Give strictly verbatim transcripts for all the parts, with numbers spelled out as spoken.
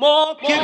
ما که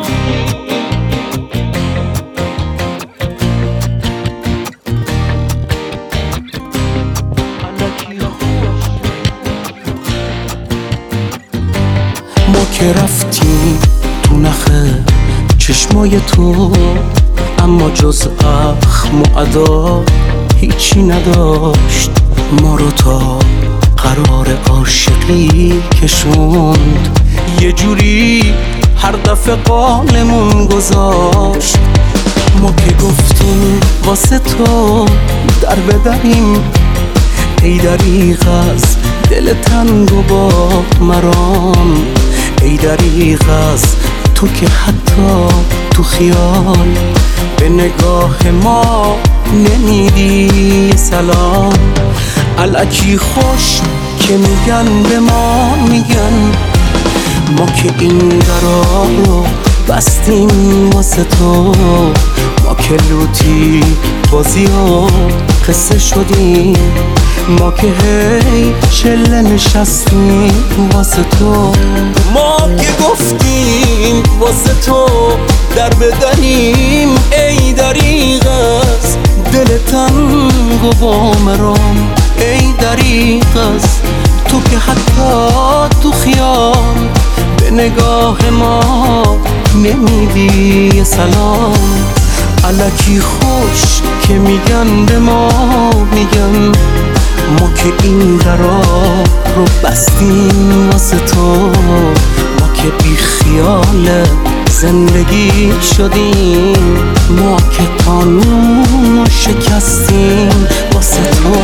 ما که رفتیم تو نخه چشمای تو، اما جز اخم و ادا هیچی نداشت. ما رو تا قرار عاشقی کشوند، یه جوری هر دفعه قالمون گذاشت. ما که گفتیم واسه تو در بدریم، ای دریغ از دل تنگ و با مرام، ای دریغ از تو که حتی تو خیال به نگاه ما نمیدی سلام. الکی خوش که میگن به ما، میگن ما که این درا رو بستیم واسه تو. ما که لوتی بازی و قصه شدیم، ما که هی چله نشستیم واسه تو. ما که گفتیم واسه تو در بدریم، ای دریغ از دل تنگ و با مرام، ای دریغ از تو که حتی تو خیال به نگاه ما نمیدی سلام. الکی خوش که میگن به ما، میگن ما که این درا رو بستیم واسه تو. ما که بی خیال زندگی شدیم، ما که قانون رو شکستیم واسه تو.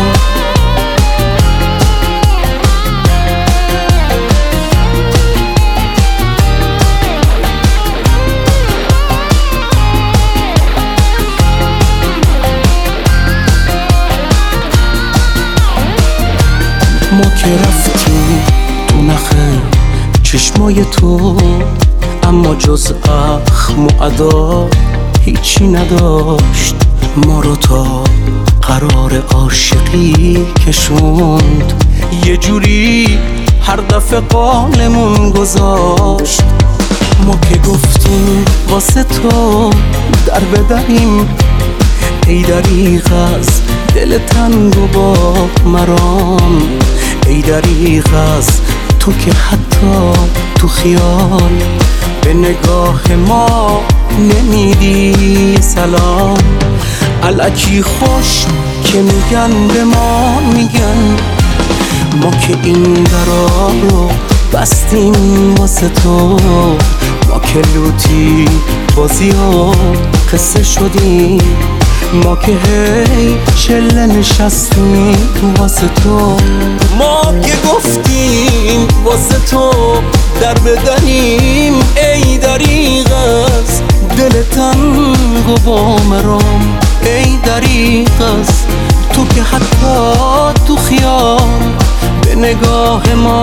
ما که رفتیم تو نخه چشمای تو، اما جز اخم و ادا هیچی نداشت. ما رو تا قرار عاشقی کشوند، یه جوری هر دفعه قالمون گذاشت. ما که گفتیم واسه تو در بدریم، ای دریغ از دل تنگ و با مرام، ای دریغ از تو که حتی تو خیال به نگاه ما نمیدی سلام. الکی خوش که میگن به ما، میگن ما که این درا رو بستیم واسه تو. ما که لوتی بازی و قصه شدیم، ما که هی چله نشستیم واسه تو. ما که گفتیم واسه تو در بدریم، ای دریغ از دل تنگ و با مرام، ای دریغ از تو که حتی تو خیال به نگاه ما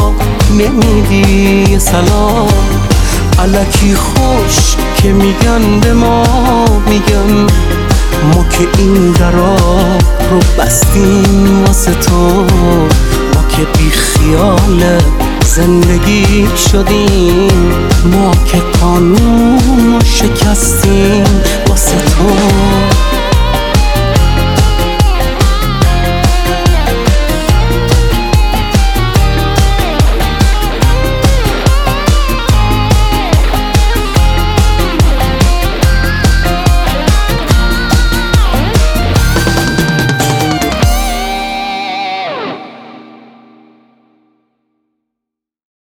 نمیدی سلام. الکی خوش که میگن به ما، میگن ما که این درا رو بستیم واسه تو. ما که بی خیال زندگی شدیم، ما که قانون رو شکستیم واسه تو.